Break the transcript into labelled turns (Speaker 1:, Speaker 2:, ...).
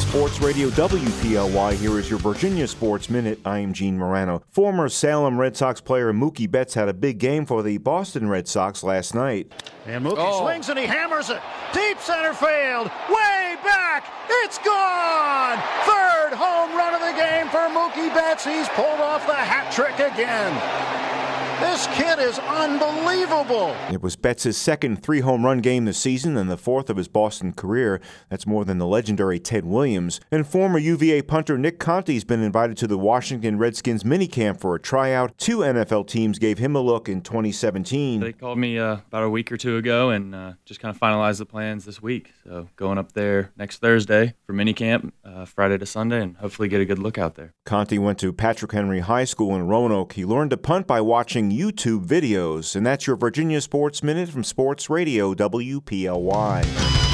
Speaker 1: Sports Radio WPLY, here is your Virginia Sports Minute. I am Gene Morano. Former Salem Red Sox player Mookie Betts had a big game for the Boston Red Sox last night.
Speaker 2: And Mookie swings and he hammers it. Deep center field. Way back. It's gone. Third home run of the game for Mookie Betts. He's pulled off the hat trick again. This kid is unbelievable.
Speaker 1: It was Betts' second 3-home run game this season and the fourth of his Boston career. That's more than the legendary Ted Williams. And former UVA punter Nick Conte's been invited to the Washington Redskins minicamp for a tryout. 2 NFL teams gave him a look in 2017.
Speaker 3: They called me about a week or two ago and just kind of finalized the plans this week. So going up there next Thursday for minicamp, Friday to Sunday, and hopefully get a good look out there.
Speaker 1: Conte went to Patrick Henry High School in Roanoke. He learned to punt by watching YouTube videos. And that's your Virginia Sports Minute from Sports Radio WPLY.